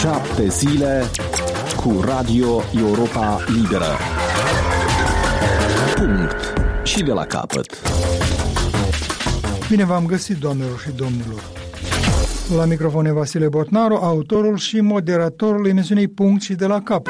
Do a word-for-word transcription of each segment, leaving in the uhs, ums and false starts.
Șapte zile cu Radio Europa Liberă. Punct. Și de la capăt. Bine v-am găsit, doamnelor și domnilor. La microfon e Vasile Botnaru, autorul și moderatorul emisiunii Punct și de la capăt.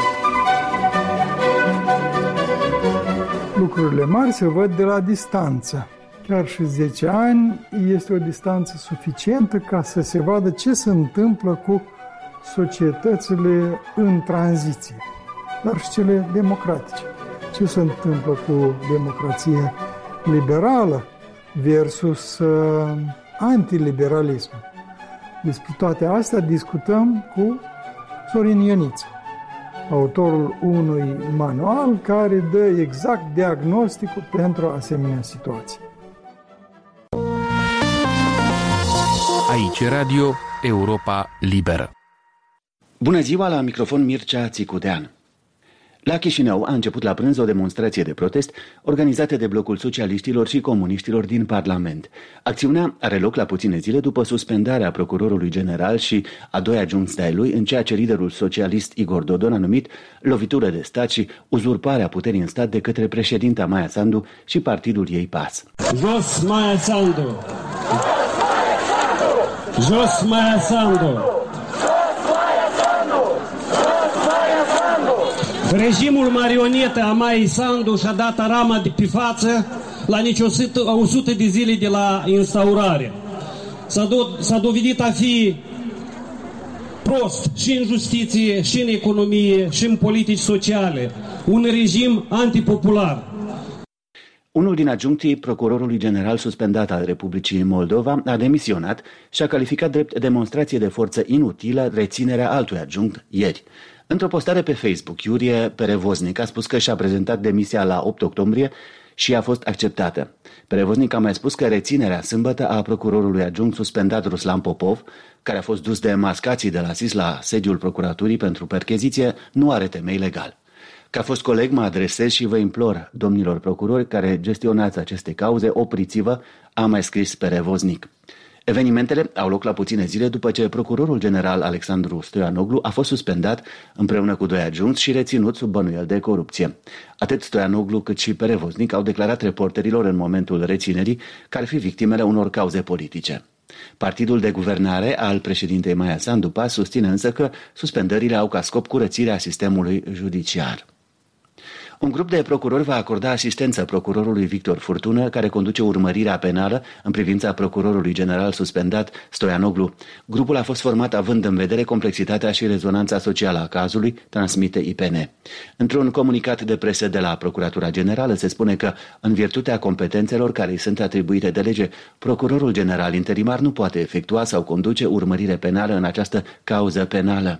Lucrurile mari se văd de la distanță. Chiar și zece ani este o distanță suficientă ca să se vadă ce se întâmplă cu societățile în tranziție, dar și cele democratice. Ce se întâmplă cu democrația liberală versus uh, antiliberalism. Despre toate astea discutăm cu Sorin Ioniță, autorul unui manual care dă exact diagnosticul pentru asemenea situații. Aici Radio Europa Liberă. Bună ziua, la microfon Mircea Țicudean. La Chișinău a început la prânz o demonstrație de protest organizată de Blocul Socialiștilor și Comuniștilor din Parlament. Acțiunea are loc la puține zile după suspendarea procurorului general și a doi adjuncți de-ai lui în ceea ce liderul socialist Igor Dodon a numit lovitură de stat și uzurparea puterii în stat de către președinta Maia Sandu și partidul ei P A S. Jos Maia Sandu! Jos Maia Sandu! Regimul marionetă a Maiei Sandu și-a dat arama de pe față la nici o sută de zile de la instaurare. S-a, do- s-a dovedit a fi prost și în justiție, și în economie, și în politici sociale. Un regim antipopular. Unul din adjunctii procurorului general suspendat al Republicii Moldova a demisionat și a calificat drept demonstrație de forță inutilă reținerea altui adjunct ieri. Într-o postare pe Facebook, Iurie Perevoznic a spus că și-a prezentat demisia la opt octombrie și a fost acceptată. Perevoznic a mai spus că reținerea sâmbătă a procurorului adjunct suspendat Ruslan Popov, care a fost dus de mascații de la S I S la sediul procuraturii pentru percheziție, nu are temei legal. Ca fost coleg, mă adresez și vă implor, domnilor procurori care gestionați aceste cauze, opriți-vă, a mai scris Perevoznic. Evenimentele au loc la puține zile după ce procurorul general Alexandru Stoianoglu a fost suspendat împreună cu doi adjuncți și reținut sub bănuiel de corupție. Atât Stoianoglu cât și Perevoznic au declarat reporterilor în momentul reținerii că ar fi victimele unor cauze politice. Partidul de guvernare al președintei Maia Sandu P A S susține însă că suspendările au ca scop curățirea sistemului judiciar. Un grup de procurori va acorda asistență procurorului Victor Furtună, care conduce urmărirea penală în privința procurorului general suspendat Stoianoglu. Grupul a fost format având în vedere complexitatea și rezonanța socială a cazului, transmite I P N. Într-un comunicat de presă de la Procuratura Generală se spune că, în virtutea competențelor care îi sunt atribuite de lege, procurorul general interimar nu poate efectua sau conduce urmărire penală în această cauză penală.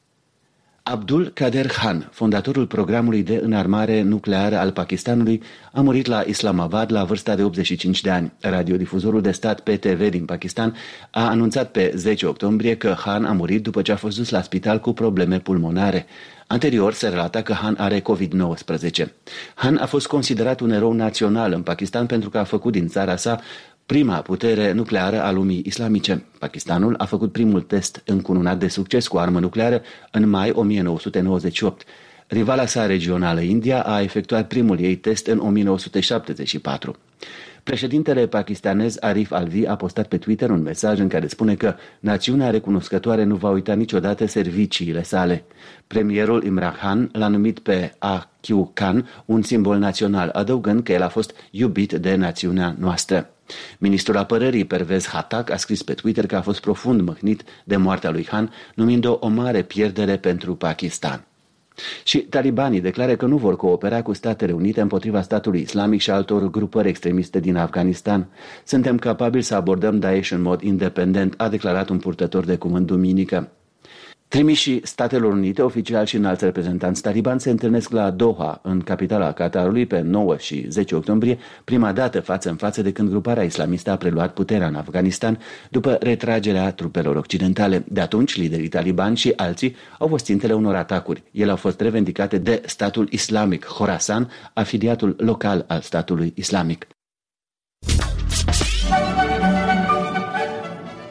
Abdul Kader Khan, fondatorul programului de înarmare nucleară al Pakistanului, a murit la Islamabad la vârsta de optzeci și cinci de ani. Radiodifuzorul de stat P T V din Pakistan a anunțat pe zece octombrie că Khan a murit după ce a fost dus la spital cu probleme pulmonare. Anterior se relata că Khan are covid nouăsprezece. Khan a fost considerat un erou național în Pakistan pentru că a făcut din țara sa prima putere nucleară a lumii islamice. Pakistanul a făcut primul test încununat de succes cu armă nucleară în mai o mie nouă sute nouăzeci și opt. Rivala sa regională, India, a efectuat primul ei test în o mie nouă sute șaptezeci și patru. Președintele pakistanez Arif Alvi a postat pe Twitter un mesaj în care spune că națiunea recunoscătoare nu va uita niciodată serviciile sale. Premierul Imran Khan l-a numit pe A Q Khan un simbol național, adăugând că el a fost iubit de națiunea noastră. Ministrul apărării Pervez Hatak a scris pe Twitter că a fost profund mâhnit de moartea lui Khan, numind-o o mare pierdere pentru Pakistan. Și talibanii declară că nu vor coopera cu Statele Unite împotriva statului islamic și altor grupări extremiste din Afganistan. Suntem capabili să abordăm Daesh în mod independent, a declarat un purtător de cuvânt duminică. Trimișii Statelor Unite, oficiali și înalți reprezentanți talibani, se întâlnesc la Doha, în capitala Qatarului, pe nouă și zece octombrie, prima dată față în față de când gruparea islamistă a preluat puterea în Afganistan după retragerea trupelor occidentale. De atunci, liderii talibani și alții au fost țintele unor atacuri. Ele au fost revendicate de statul islamic Khorasan, afiliatul local al statului islamic.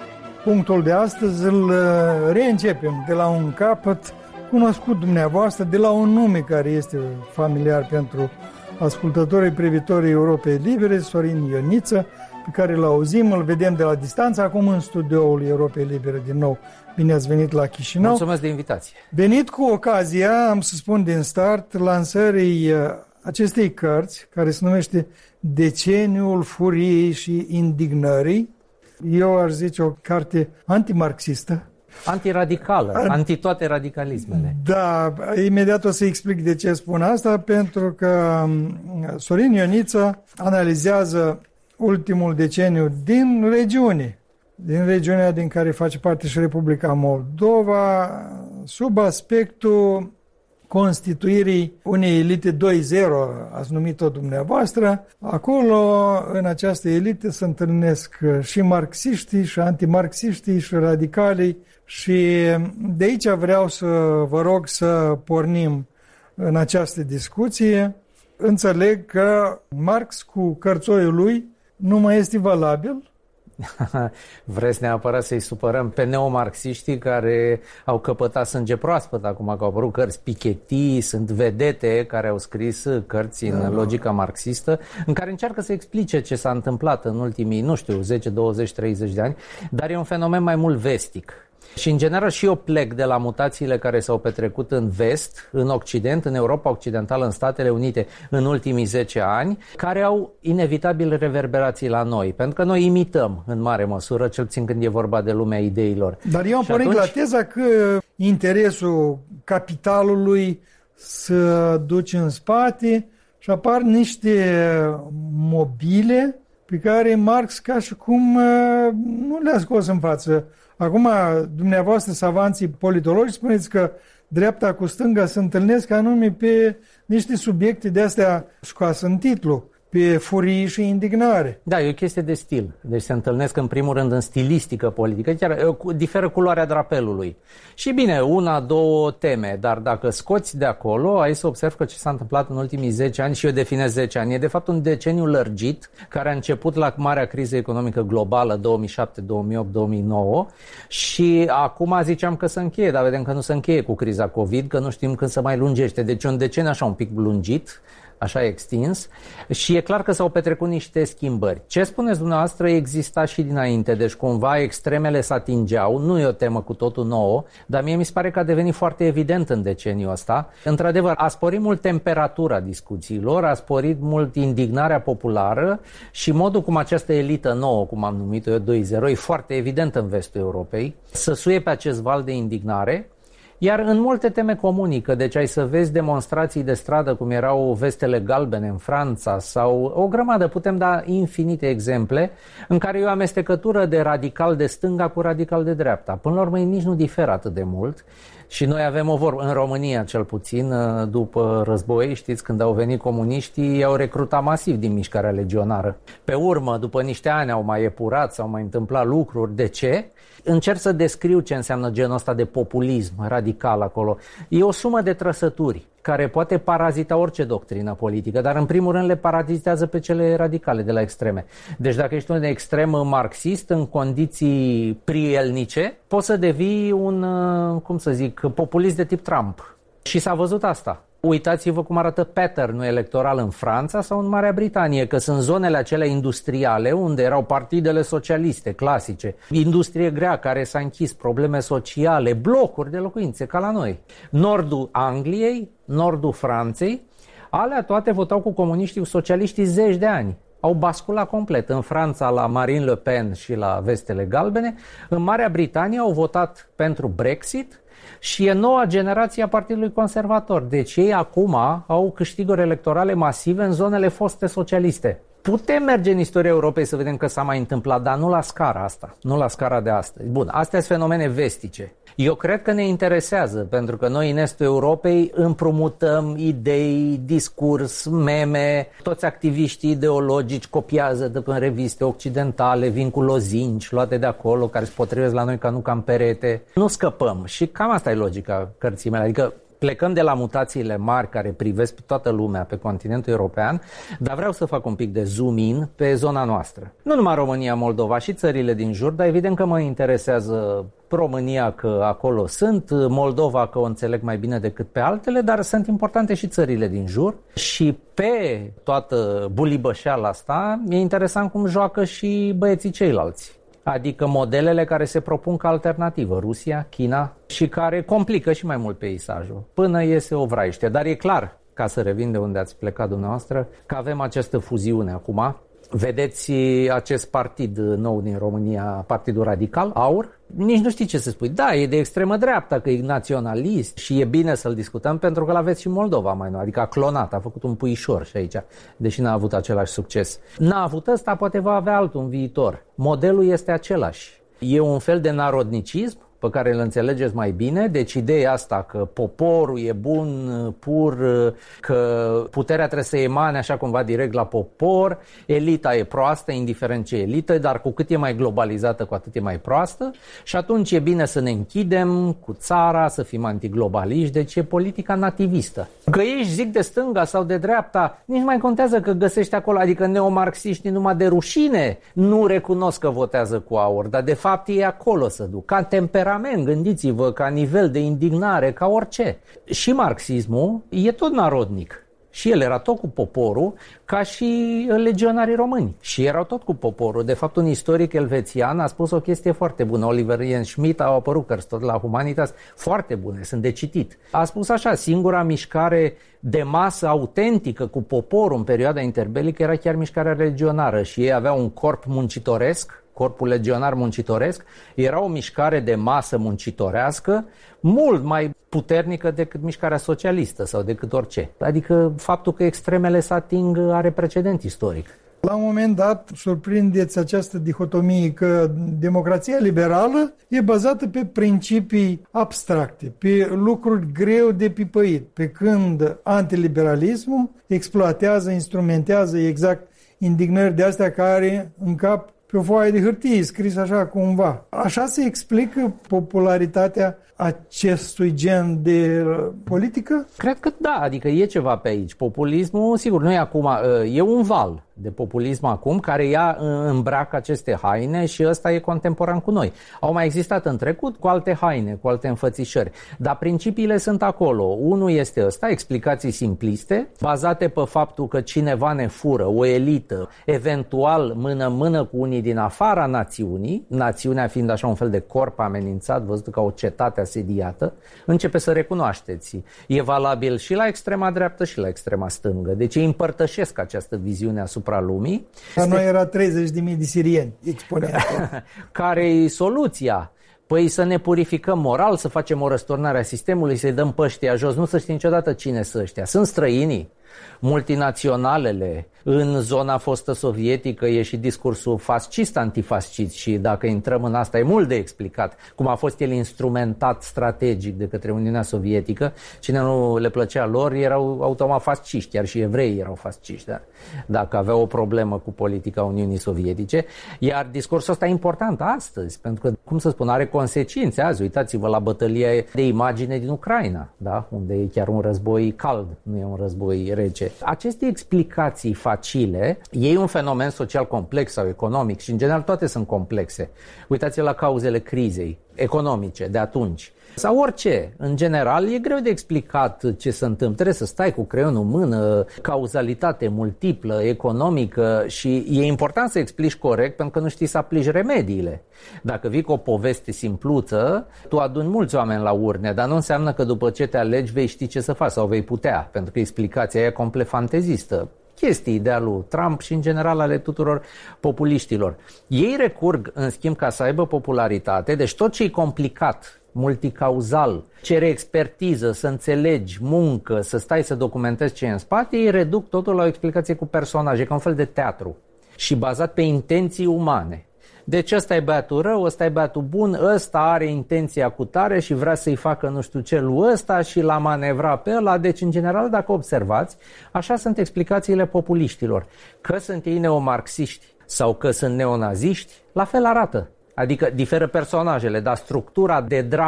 punctul de astăzi îl reîncepem de la un capăt cunoscut dumneavoastră, de la un nume care este familiar pentru ascultătorii privitorii Europei Libere, Sorin Ioniță, pe care îl auzim, îl vedem de la distanță, acum în studioul Europei Libere din nou. Bine ați venit la Chișinău. Mulțumesc de invitație. Venit cu ocazia, am să spun din start, lansării acestei cărți, care se numește Deceniul Furiei și Indignării. Eu aș zice o carte antimarxistă. Antiradicală, An... anti toate radicalismele. Da, imediat o să explic de ce spun asta, pentru că Sorin Ioniță analizează ultimul deceniu din regiune, din regiunea din care face parte și Republica Moldova, sub aspectul constituirii unei elite doi zero, ați numit-o dumneavoastră. Acolo, în această elite, se întâlnesc și marxiștii, și antimarxiștii, și radicalii, și de aici vreau să vă rog să pornim în această discuție. Înțeleg că Marx cu cărțoiul lui nu mai este valabil. Vreți neapărat să-i supărăm pe neomarxiștii care au căpătat sânge proaspăt acum că au apărut cărți Piketty, sunt vedete care au scris cărți în logica marxistă în care încearcă să explice ce s-a întâmplat în ultimii, nu știu, zece, douăzeci, treizeci de ani, dar e un fenomen mai mult vestic. Și în general și eu plec de la mutațiile care s-au petrecut în vest, în Occident, în Europa Occidentală, în Statele Unite în ultimii zece ani, care au inevitabil reverberații la noi. Pentru că noi imităm în mare măsură, cel puțin când e vorba de lumea ideilor. Dar eu am pornit atunci... la teza că interesul capitalului să duce în spate și apar niște mobile pe care Marx ca și cum nu le-a scos în față. Acum, dumneavoastră, savanții politologi, spuneți că dreapta cu stânga se întâlnesc anume pe niște subiecte de-astea scoase în titlu, pe furie și indignare. Da, e o chestie de stil. Deci se întâlnesc în primul rând în stilistică politică, chiar diferă culoarea drapelului. Și bine, una, două teme, dar dacă scoți de acolo, ai să observi că ce s-a întâmplat în ultimii zece ani, și eu definez zece ani, e de fapt un deceniu lărgit, care a început la marea criză economică globală două mii șapte, două mii opt, două mii nouă și acum ziceam că se încheie, dar vedem că nu se încheie cu criza COVID, că nu știm când se mai lungește. Deci un deceniu așa un pic lungit, așa extins, și e clar că s-au petrecut niște schimbări. Ce spuneți dumneavoastră exista și dinainte, deci cumva extremele se atingeau, nu e o temă cu totul nouă, dar mie mi se pare că a devenit foarte evident în deceniul ăsta. Într-adevăr, a sporit mult temperatura discuțiilor, a sporit mult indignarea populară și modul cum această elită nouă, cum am numit-o eu doi zero, e foarte evident în vestul Europei, să suie pe acest val de indignare. Iar în multe teme comunică, deci ai să vezi demonstrații de stradă cum erau vestele galbene în Franța sau o grămadă, putem da infinite exemple în care e o amestecătură de radical de stânga cu radical de dreapta. Până la urmă nici nu diferă atât de mult și noi avem o vorbă, în România cel puțin, după război, știți, când au venit comuniștii, i-au recrutat masiv din mișcarea legionară. Pe urmă, după niște ani au mai epurat, s-au mai întâmplat lucruri. De ce? Încerc să descriu ce înseamnă genul ăsta de populism radical acolo. E o sumă de trăsături care poate parazita orice doctrină politică, dar în primul rând le parazitează pe cele radicale de la extreme. Deci dacă ești un extrem marxist în condiții prielnice, poți să devii un, cum să zic, populist de tip Trump. Și s-a văzut asta. Uitați-vă cum arată pattern-ul electoral în Franța sau în Marea Britanie, că sunt zonele acelea industriale unde erau partidele socialiste clasice, industrie grea care s-a închis, probleme sociale, blocuri de locuințe ca la noi. Nordul Angliei, nordul Franței, alea toate votau cu comuniștii, socialiștii zeci de ani. Au basculat complet. În Franța la Marine Le Pen și la vestele galbene, în Marea Britanie au votat pentru Brexit, și e noua generație a Partidului Conservator. Deci ei acum au câștiguri electorale masive în zonele foste socialiste. Putem merge în istoria Europei să vedem că s-a mai întâmplat, dar nu la scara asta, nu la scara de astăzi. Bun, astea sunt fenomene vestice. Eu cred că ne interesează, pentru că noi în estul Europei împrumutăm idei, discurs, meme, toți activiștii ideologici copiază de pe reviste occidentale, vin cu lozinci luate de acolo, care se potrivesc la noi ca nu ca în perete. Nu scăpăm și cam asta e logica cărții mele, adică Plecăm de la mutațiile mari care privesc pe toată lumea, pe continentul european, dar vreau să fac un pic de zoom-in pe zona noastră. Nu numai România, Moldova și țările din jur, dar evident că mă interesează România, că acolo sunt, Moldova, că o înțeleg mai bine decât pe altele, dar sunt importante și țările din jur. Și pe toată bulibășeala asta e interesant cum joacă și băieții ceilalți. Adică modelele care se propun ca alternativă, Rusia, China, și care complică și mai mult peisajul, până iese o vraiște. Dar e clar, ca să revin de unde ați plecat dumneavoastră, că avem această fuziune acum. Vedeți acest partid nou din România, Partidul Radical, AUR? Nici nu știi ce să spui. Da, e de extremă dreapta, că e naționalist și e bine să-l discutăm pentru că l-aveți și Moldova mai nou. Adică a clonat, a făcut un puișor și aici, deși n-a avut același succes. N-a avut ăsta, poate va avea altul în viitor. Modelul este același. E un fel de narodnicism pe care îl înțelegeți mai bine, deci ideea asta că poporul e bun, pur, că puterea trebuie să emane așa cumva direct la popor, elita e proastă, indiferent ce elită, dar cu cât e mai globalizată, cu atât e mai proastă și atunci e bine să ne închidem cu țara, să fim antiglobaliști, deci e politica nativistă. Că ești, zic, de stânga sau de dreapta, nici mai contează că găsești acolo, adică neomarxiștii numai de rușine nu recunosc că votează cu AUR, dar de fapt e acolo să duc, ca temperament. Gândiți-vă, ca nivel de indignare, ca orice. Și marxismul e tot narodnic. Și el era tot cu poporul, ca și legionarii români. Și erau tot cu poporul. De fapt, un istoric elvețian a spus o chestie foarte bună. Oliver Jens Schmidt, au apărut cărți tot la Humanitas, foarte bune, sunt de citit. A spus așa, singura mișcare de masă autentică cu poporul în perioada interbelică era chiar mișcarea legionară și ei aveau un corp muncitoresc, corpul legionar muncitoresc, era o mișcare de masă muncitorească mult mai puternică decât mișcarea socialistă sau decât orice. Adică faptul că extremele se ating are precedent istoric. La un moment dat surprindeți această dihotomie că democrația liberală e bazată pe principii abstracte, pe lucruri greu de pipăit, pe când antiliberalismul exploatează, instrumentează exact indignări de astea care încap pe o foaie de hârtie, scris așa cumva. Așa se explică popularitatea acestui gen de politică? Cred că da, adică e ceva pe aici. Populismul, sigur, nu e acum, e un val de populism acum care ia îmbracă aceste haine și ăsta e contemporan cu noi. Au mai existat în trecut cu alte haine, cu alte înfățișări, dar principiile sunt acolo. Unul este ăsta, explicații simpliste, bazate pe faptul că cineva ne fură, o elită, eventual mână-mână cu unii din afara națiunii, națiunea fiind așa un fel de corp amenințat, văzut ca o cetate asediată, începe să recunoașteți. E valabil și la extrema dreaptă și la extrema stângă. Deci ei împărtășesc această viziune asupra lumii. La noi era treizeci de mii de sirieni, exponenți. Care-i soluția? Păi să ne purificăm moral, să facem o răsturnare a sistemului, să-i dăm păștia jos, nu să știi niciodată cine sunt ăștia. Sunt străinii, multinaționalele. În zona fostă sovietică e și discursul fascist-antifascist și dacă intrăm în asta e mult de explicat cum a fost el instrumentat strategic de către Uniunea Sovietică. Cine nu le plăcea lor erau automat fasciști, chiar și evreii erau fasciști, dar dacă aveau o problemă cu politica Uniunii Sovietice. Iar discursul ăsta e important astăzi, pentru că, cum să spun, are consecințe azi. Uitați-vă la bătălia de imagine din Ucraina, da? Unde e chiar un război cald, nu e un război rece. Aceste explicații facile, e un fenomen social complex sau economic și în general toate sunt complexe. Uitați-vă la cauzele crizei economice de atunci. Sau orice, în general, e greu de explicat ce se întâmplă. Trebuie să stai cu creionul în mână, cauzalitate multiplă, economică și e important să explici corect pentru că nu știi să aplici remediile. Dacă vii cu o poveste simpluță, tu aduni mulți oameni la urne, dar nu înseamnă că după ce te alegi vei ști ce să faci sau vei putea, pentru că explicația e complet fantezistă. Chestii de-a lui Trump și în general ale tuturor populiștilor. Ei recurg, în schimb, ca să aibă popularitate, deci tot ce e complicat, multicauzal, cere expertiză, să înțelegi, muncă, să stai să documentezi ce e în spate, ei reduc totul la o explicație cu personaje, ca un fel de teatru și bazat pe intenții umane. Deci ăsta e băiatul rău, ăsta e băiatul bun, ăsta are intenția cu tare și vrea să-i facă nu știu ce lui ăsta și l-a manevrat pe ăla. Deci, în general, dacă observați, așa sunt explicațiile populiștilor. Că sunt ei neomarxiști sau că sunt neonaziști, la fel arată. Adică diferă personajele, dar structura de dramă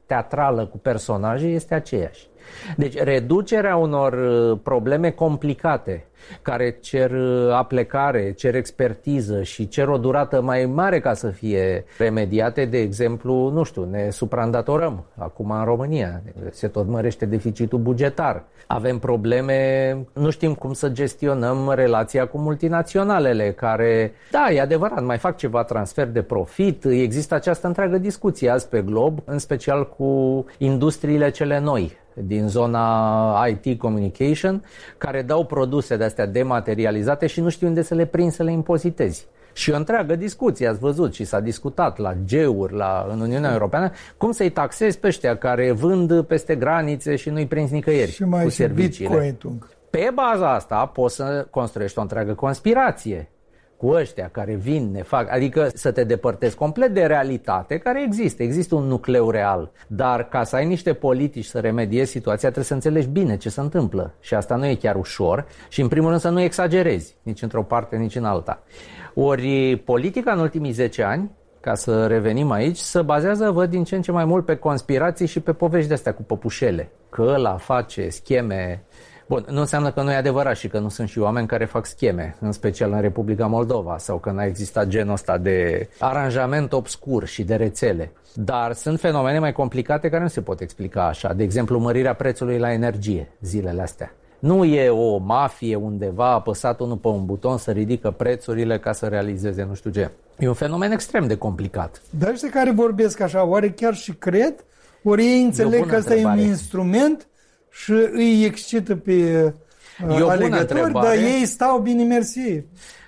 teatrală cu personaje este aceeași. Deci reducerea unor probleme complicate care cer aplecare, cer expertiză și cer o durată mai mare ca să fie remediate, de exemplu, nu știu, ne supraîndatorăm acum în România, se tot mărește deficitul bugetar. Avem probleme, nu știm cum să gestionăm relația cu multinaționalele care, da, e adevărat, mai fac ceva transfer de profit, există această întreagă discuție azi pe glob, în special cu industriile cele noi din zona I T Communication, care dau produse de-astea dematerializate și nu știu unde să le prind să le impozitezi. Și o întreagă discuție, ați văzut, și s-a discutat la G E U-uri la, în Uniunea Europeană, cum să-i taxezi pe ăștia care vând peste granițe și nu-i prinzi nicăieri și mai cu și serviciile. Bitcoin. Pe baza asta poți să construiești o întreagă conspirație cu ăștia care vin, ne fac, adică să te depărtezi complet de realitate care există, există un nucleu real, dar ca să ai niște politici să remediezi situația trebuie să înțelegi bine ce se întâmplă și asta nu e chiar ușor și în primul rând să nu exagerezi nici într-o parte, nici în alta. Ori politica în ultimii zece ani, ca să revenim aici, se bazează, văd, din ce în ce mai mult pe conspirații și pe povești de-astea cu păpușele, că ăla face scheme. Bun, nu înseamnă că nu e adevărat și că nu sunt și oameni care fac scheme, în special în Republica Moldova, sau că n-a existat genul ăsta de aranjament obscur și de rețele. Dar sunt fenomene mai complicate care nu se pot explica așa. De exemplu, mărirea prețului la energie zilele astea. Nu e o mafie undeva apăsat unul pe un buton să ridică prețurile ca să realizeze nu știu ce. E un fenomen extrem de complicat. Dar ăștia care vorbesc așa, oare chiar și cred? Ori ei înțeleg că ăsta e un instrument și îi excită pe uh, alegători, dar ei stau bine mersi.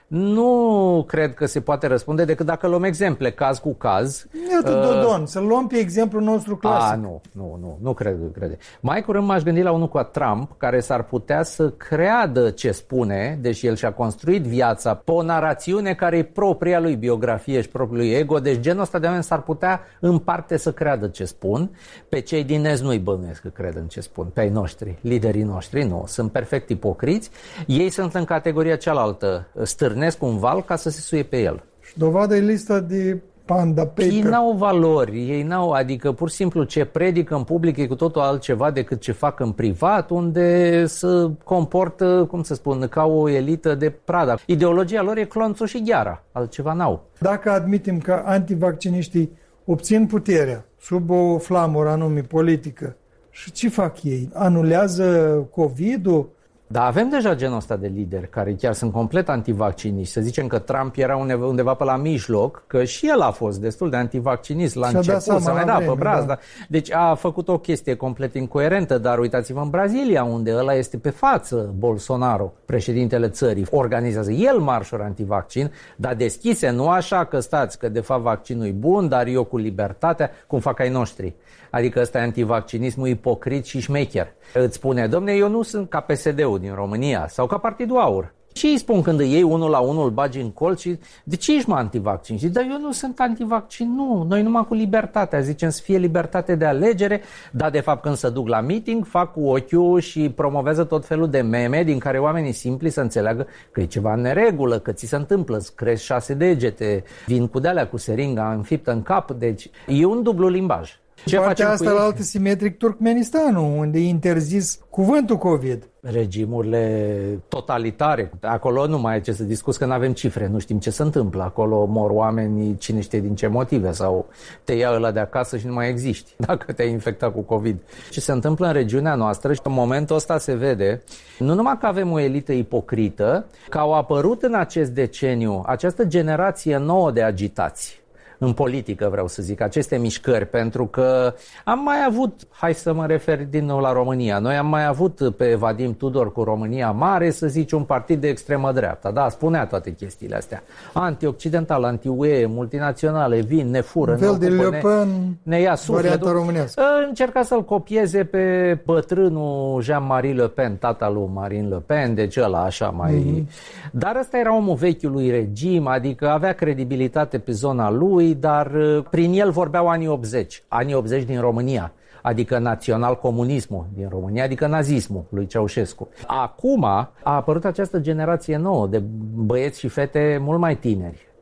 Nu cred că se poate răspunde decât dacă luăm exemple, caz cu caz. Iată, uh, Dodon, să luăm pe exemplul nostru clasic. A, nu, nu, nu, nu cred, crede. Mai curând m-aș gândi la unul cu Trump, care s-ar putea să creadă ce spune, deși el și-a construit viața pe o narațiune care e propria lui biografie și propriul lui ego, deci genul ăsta de oameni s-ar putea în parte să creadă ce spun. Pe cei din Est nu-i bănuiesc că cred în ce spun, pe ai noștri, liderii noștri, nu, sunt perfect ipocriți. Ei sunt în categoria cealaltă, stârni un val ca să se suie pe el. Și dovadă e lista de Panda Paper. Ei n-au valori, ei n-au, adică pur și simplu ce predică în public e cu totul altceva decât ce fac în privat, unde se comportă, cum să spun, ca o elită de Prada. Ideologia lor e clonțul și gheara, altceva n-au. Dacă admitem că antivacciniștii obțin puterea sub o flamură anume politică, și ce fac ei? Anulează COVID-ul? Dar avem deja genul ăsta de lideri care chiar sunt complet antivacciniști. Să zicem că Trump era undeva pe la mijloc, că și el a fost destul de antivaccinist la început, s-a mai dat pe braț. Da. Deci a făcut o chestie complet incoerentă, dar uitați-vă în Brazilia, unde ăla este pe față, Bolsonaro, președintele țării. Organizează el marșuri antivaccin, dar deschise, nu așa că stați, că de fapt vaccinul e bun, dar eu cu libertatea, cum fac ai noștri. Adică ăsta e antivaccinismul ipocrit și șmecher. Îți spune, domne, eu nu sunt ca P S D-ul din România sau ca Partidul Aur. Și îi spun când îi iei unul la unul, îl bagi în colț și de ce ești mă antivaccin? Și dar eu nu sunt antivaccin, nu, noi numai cu libertatea, zicem să fie libertate de alegere, dar de fapt când se duc la meeting fac cu ochiul și promovează tot felul de meme din care oamenii simpli să înțeleagă că e ceva în neregulă, că ți se întâmplă, îți crezi șase degete, vin cu de-alea cu seringa înfiptă în cap, deci e un dublu limbaj. Ce partea asta la altă simetric Turkmenistanul, unde e interzis cuvântul COVID. Regimurile totalitare, acolo nu mai e ce să discuți, că nu avem cifre, nu știm ce se întâmplă. Acolo mor oamenii, cine știe din ce motive, sau te ia ăla de acasă și nu mai existi dacă te-ai infectat cu COVID. Ce se întâmplă în regiunea noastră și în momentul ăsta se vede, nu numai că avem o elită ipocrită, că au apărut în acest deceniu această generație nouă de agitați. În politică vreau să zic, aceste mișcări, pentru că am mai avut, hai să mă refer din nou la România, noi am mai avut pe Vadim Tudor cu România Mare, să zici, un partid de extremă dreapta, da, spunea toate chestiile astea, anti-occidental, anti-U E, multinaționale, vin, ne fură, un fel de Le Pen, ne, ne ia sufletul, românească. Încerca să-l copieze pe bătrânul Jean-Marie Le Pen, tata lui Marine Le Pen, deci ăla așa mai... Mm-hmm. Dar ăsta era omul vechiului regim, adică avea credibilitate pe zona lui, dar prin el vorbeau anii optzeci, anii optzeci din România, adică național-comunismul din România, adică nazismul lui Ceaușescu. Acum a apărut această generație nouă de băieți și fete mult mai tineri,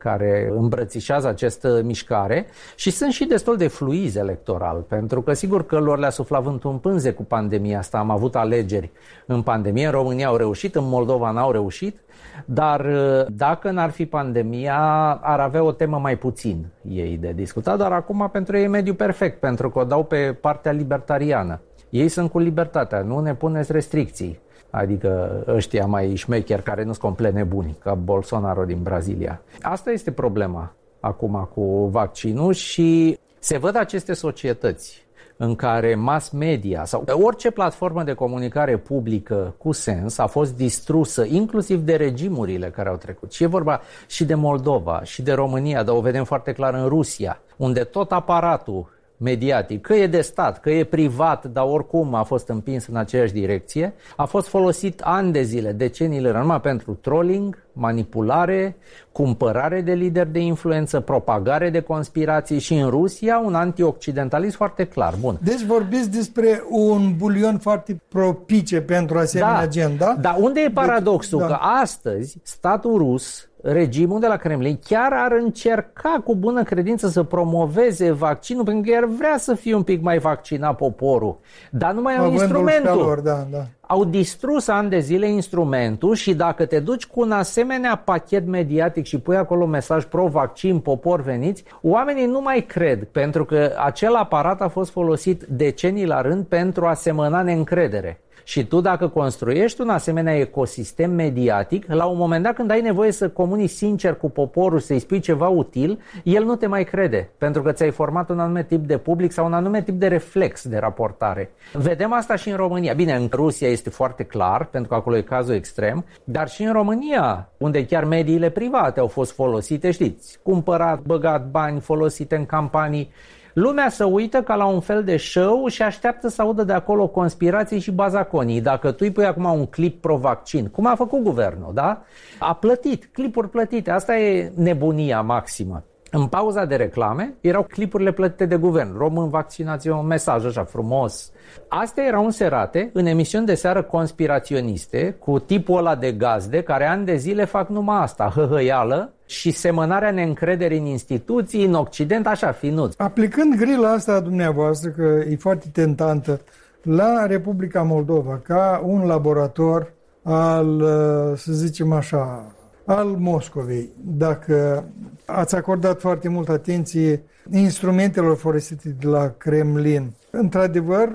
care îmbrățișează această mișcare și sunt și destul de fluizi electoral, pentru că sigur că lor le-a suflat vântul în pânze cu pandemia asta. Am avut alegeri în pandemie, în România au reușit, în Moldova n-au reușit, dar dacă n-ar fi pandemia, ar avea o temă mai puțin ei de discutat, dar acum pentru ei e mediu perfect, pentru că o dau pe partea libertariană. Ei sunt cu libertatea, nu ne puneți restricții. Adică ăștia mai șmecheri care nu sunt complet nebuni, ca Bolsonaro din Brazilia. Asta este problema acum cu vaccinul și se văd aceste societăți în care mass media sau orice platformă de comunicare publică cu sens a fost distrusă, inclusiv de regimurile care au trecut. Și e vorba și de Moldova, și de România, dar o vedem foarte clar în Rusia, unde tot aparatul mediatic, că e de stat, că e privat, dar oricum a fost împins în aceeași direcție, a fost folosit ani de zile, deceniile numai pentru trolling, manipulare, cumpărare de lideri de influență, propagare de conspirații și în Rusia un antioccidentalism foarte clar. Bun. Deci vorbiți despre un bulion foarte propice pentru asemenea da, gen, da? Dar unde e paradoxul? Deci, da. Că astăzi statul rus, regimul de la Kremlin, chiar ar încerca cu bună credință să promoveze vaccinul, pentru că el vrea să fie un pic mai vaccinat poporul, dar nu mai au instrumentul. Lor, da, da. Au distrus ani de zile instrumentul și dacă te duci cu un asemenea pachet mediatic și pui acolo mesaj pro-vaccin, popor veniți, oamenii nu mai cred, pentru că acel aparat a fost folosit decenii la rând pentru a semăna neîncredere. Și tu dacă construiești un asemenea ecosistem mediatic, la un moment dat când ai nevoie să comunici sincer cu poporul, să-i spui ceva util, el nu te mai crede, pentru că ți-ai format un anume tip de public sau un anume tip de reflex de raportare. Vedem asta și în România. Bine, în Rusia este foarte clar, pentru că acolo e cazul extrem, dar și în România, unde chiar mediile private au fost folosite, știți, cumpărat, băgat bani, folosite în campanii. Lumea se uită ca la un fel de show și așteaptă să audă de acolo conspirații și bazaconii. Dacă tu îi pui acum un clip pro-vaccin, cum a făcut guvernul, da? A plătit, clipuri plătite. Asta e nebunia maximă. În pauza de reclame erau clipurile plătite de guvern. Român, vaccinați, un mesaj așa frumos. Astea erau înserate în emisiuni de seară conspiraționiste cu tipul ăla de gazde care ani de zile fac numai asta, hăhăială și semănarea neîncrederii în instituții, în Occident, așa, finuți. Aplicând grila asta a dumneavoastră, că e foarte tentantă, la Republica Moldova, ca un laborator al, să zicem așa, al Moscovei, dacă ați acordat foarte multă atenție instrumentelor folosite de la Kremlin, într-adevăr,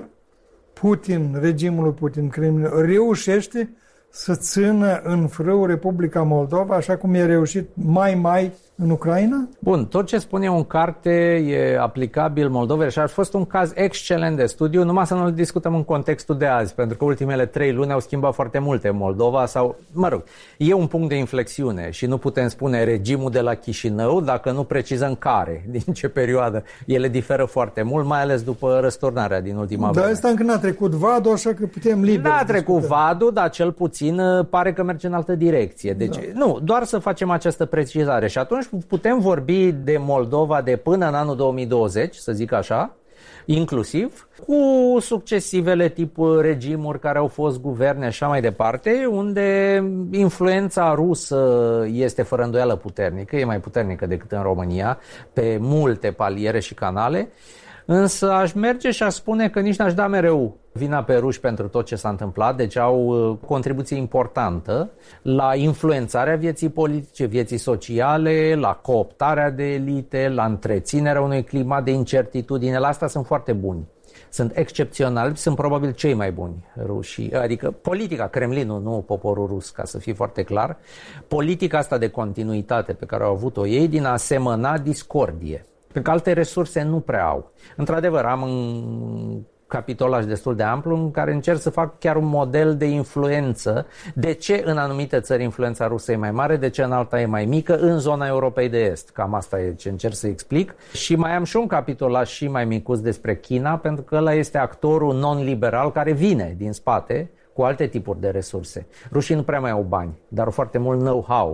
Putin, regimul lui Putin, Kremlin, reușește să țină în frâu Republica Moldova, așa cum e reușit mai mai în Ucraina? Bun, tot ce spun eu în carte e aplicabil Moldovei și a fost un caz excelent de studiu, numai să nu-l discutăm în contextul de azi, pentru că ultimele trei luni au schimbat foarte multe în Moldova sau, mă rog, e un punct de inflexiune și nu putem spune regimul de la Chișinău dacă nu precizăm care, din ce perioadă. Ele diferă foarte mult, mai ales după răsturnarea din ultima vreme. Dar asta încă n-a trecut vadul, așa că putem liber. N-a trecut vadul, dar cel puțin pare că merge în altă direcție. Deci, da. Nu, doar să facem această precizare și atunci putem vorbi de Moldova de până în anul două mii douăzeci, să zic așa, inclusiv, cu succesivele tip regimuri care au fost guverne și așa mai departe, unde influența rusă este fără îndoială puternică, e mai puternică decât în România, pe multe paliere și canale, însă aș merge și aș spune că nici n-aș da mereu vina pe ruși pentru tot ce s-a întâmplat, deci au o contribuție importantă la influențarea vieții politice, vieții sociale, la cooptarea de elite, la întreținerea unui climat de incertitudine. La asta sunt foarte buni. Sunt excepționali, sunt probabil cei mai buni rușii, adică politica, Kremlinul, nu poporul rus, ca să fie foarte clar, politica asta de continuitate pe care au avut-o ei din a semăna discordie, pentru că alte resurse nu prea au. Într-adevăr, am în capitolaj destul de amplu în care încerc să fac chiar un model de influență. De ce în anumite țări influența rusă e mai mare, de ce în alta e mai mică, în zona Europei de Est. Cam asta e ce încerc să explic. Și mai am și un capitolaj și mai micuț despre China, pentru că ăla este actorul non-liberal care vine din spate cu alte tipuri de resurse. Rușii nu prea mai au bani, dar au foarte mult know-how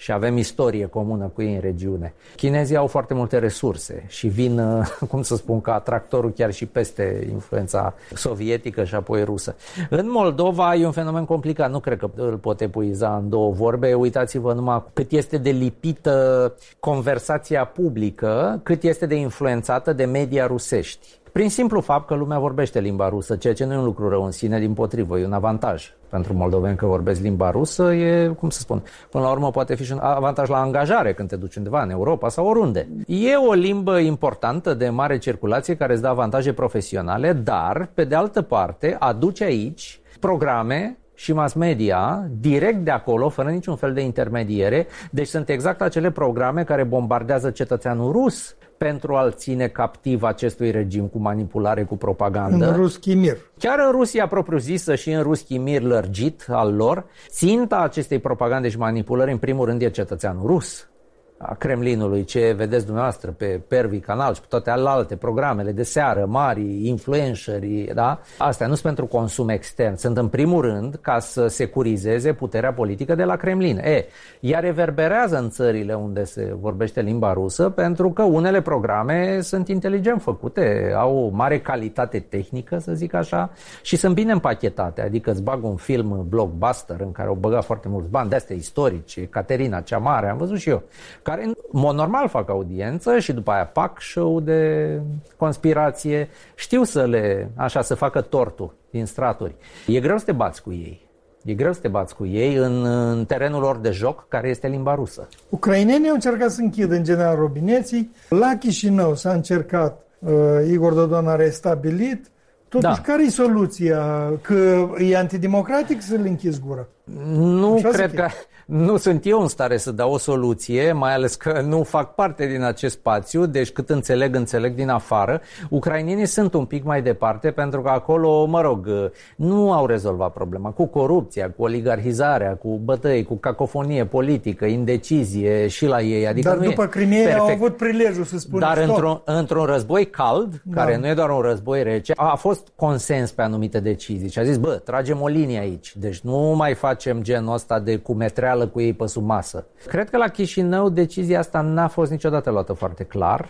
și avem istorie comună cu ei în regiune. Chinezii au foarte multe resurse și vin, cum să spun, ca tractorul chiar și peste influența sovietică și apoi rusă. În Moldova e un fenomen complicat, nu cred că îl pot epuiza în două vorbe. Uitați-vă numai cât este de lipită conversația publică, cât este de influențată de media rusești. Prin simplu fapt că lumea vorbește limba rusă, ceea ce nu e un lucru rău în sine, dimpotrivă, e un avantaj. Pentru moldoveni că vorbesc limba rusă e, cum să spun, până la urmă poate fi și un avantaj la angajare când te duci undeva în Europa sau oriunde. E o limbă importantă de mare circulație care îți dă avantaje profesionale, dar, pe de altă parte, aduce aici programe și mass media direct de acolo, fără niciun fel de intermediere. Deci sunt exact acele programe care bombardează cetățeanul rus pentru a-l ține captiv acestui regim cu manipulare, cu propagandă. În Ruski Mir. Chiar în Rusia propriu-zisă și în Ruski Mir lărgit al lor, ținta acestei propagande și manipulări în primul rând e cetățeanul rus. A Kremlinului, ce vedeți dumneavoastră pe Pervi Canal și pe toate alte programele de seară, mari, influenceri, da? Astea nu sunt pentru consum extern, sunt în primul rând ca să securizeze puterea politică de la Kremlin. E, ea reverberează în țările unde se vorbește limba rusă pentru că unele programe sunt inteligent făcute, au o mare calitate tehnică, să zic așa, și sunt bine împachetate, adică îți bag un film blockbuster în care au băgat foarte mulți bani, de-astea istorici, Caterina cea Mare, am văzut și eu, care în mod normal fac audiență și după aia fac show de conspirație, știu să le, așa, să facă tortul din straturi. E greu să te bați cu ei. E greu să te bați cu ei în, în terenul lor de joc, care este limba rusă. Ucrainenii au încercat să închidă în general robineții. La Chișinău s-a încercat, uh, Igor Dodon a restabilit. Totuși, da. Care e soluția? Că e antidemocratic să le închizi gura? Nu așa cred că... Nu sunt eu în stare să dau o soluție, mai ales că nu fac parte din acest spațiu, deci cât înțeleg, înțeleg din afară. Ucrainenii sunt un pic mai departe pentru că acolo, mă rog, nu au rezolvat problema cu corupția, cu oligarhizarea, cu bătăi, cu cacofonie politică, indecizie și la ei. Adică Dar nu după Crimea au avut prilejul să spună Dar stop. într-un, într-un război cald, da. Care nu e doar un război rece, a fost consens pe anumite decizii și a zis, bă, tragem o linie aici, deci nu mai facem genul ăsta de cumetreală cu ei pe sub masă. Cred că la Chișinău decizia asta n-a fost niciodată luată foarte clar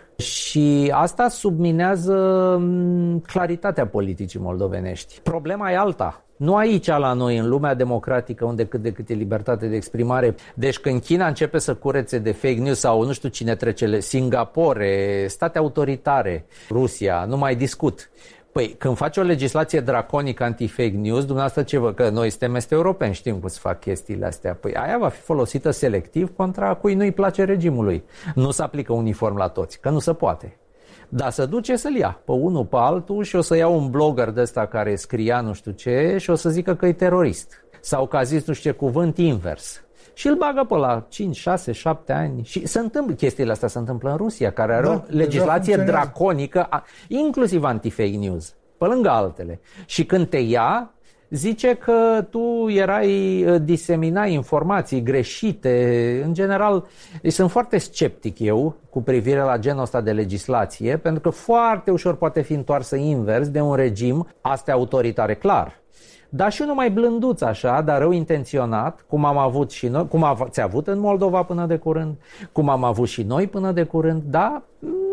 și asta subminează claritatea politicii moldovenești. Problema e alta. Nu aici la noi, în lumea democratică, unde cât de cât e libertate de exprimare. Deci când China începe să curețe de fake news sau nu știu cine trece, Singapore, state autoritare, Rusia, nu mai discut. Păi, când faci o legislație draconică anti-fake news, dumneavoastră ce vă, că noi suntem este europeni, știm cum să fac chestiile astea. Păi aia va fi folosită selectiv contra cui nu-i place regimului. Nu se aplică uniform la toți, că nu se poate. Dar să duce să-l ia pe unul, pe altul și o să ia un blogger de ăsta care scria nu știu ce și o să zică că e terorist. Sau că a zis nu știu ce cuvânt invers. Și îl bagă pe la cinci, șase, șapte ani. Și se întâmplă, chestiile astea se întâmplă în Rusia, care are da, o legislație draconică, inclusiv anti-fake news, pe lângă altele. Și când te ia, zice că tu erai, diseminai informații greșite. În general, sunt foarte sceptic eu cu privire la genul ăsta de legislație, pentru că foarte ușor poate fi întoarsă invers de un regim, astea autoritare, clar. Dar și unul mai blânduț așa, dar rău intenționat, cum am avut și noi, cum ați avut în Moldova până de curând, cum am avut și noi până de curând, da,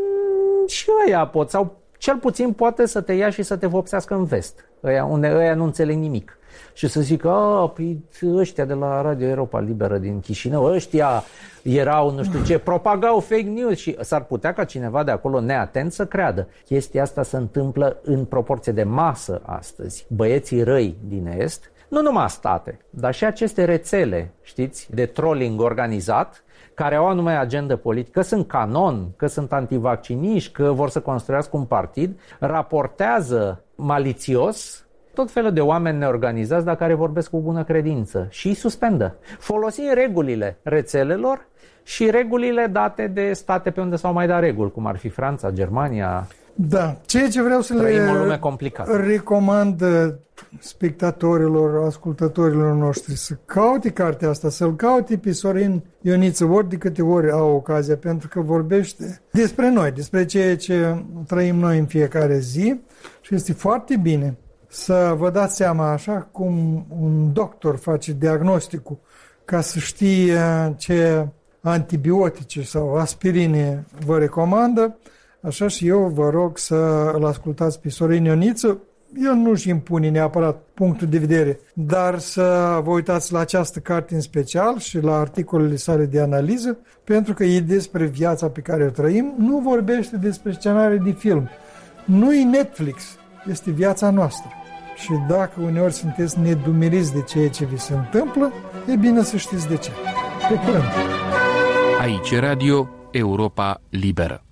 și ăia pot, sau cel puțin poate să te ia și să te vopsească în vest, ăia, unde ăia nu înțeleg nimic. Și să zică, a, păi ăștia de la Radio Europa Liberă din Chișinău, ăștia erau nu știu ce, propagau fake news și s-ar putea ca cineva de acolo neatent să creadă. Chestia asta se întâmplă în proporție de masă astăzi. Băieții răi din Est, nu numai state, dar și aceste rețele, știți, de trolling organizat, care au anume agendă politică, că sunt canon, că sunt antivacciniști, că vor să construiască un partid, raportează malițios tot felul de oameni neorganizați, dar care vorbesc cu bună credință și îi suspendă. Folosind regulile rețelelor și regulile date de state pe unde s-au mai dat reguli, cum ar fi Franța, Germania. Da, ceea ce vreau să le o lume complicată. Recomand spectatorilor, ascultătorilor noștri să caute cartea asta, să-l caute pe Sorin Ioniță ori de câte ori au ocazia, pentru că vorbește despre noi, despre ceea ce trăim noi în fiecare zi și este foarte bine să vă dați seama, așa cum un doctor face diagnosticul ca să știe ce antibiotice sau aspirine vă recomandă, așa și eu vă rog să îl ascultați pe Sorin Ioniță. El nu-și impune neapărat punctul de vedere, dar să vă uitați la această carte în special și la articolele sale de analiză, pentru că e despre viața pe care o trăim, nu vorbește despre scenarii de film. Nu-i Netflix, este viața noastră. Și dacă uneori sunteți nedumeriți de ceea ce vi se întâmplă, e bine să știți de ce. Pe curând! Aici Radio Europa Liberă.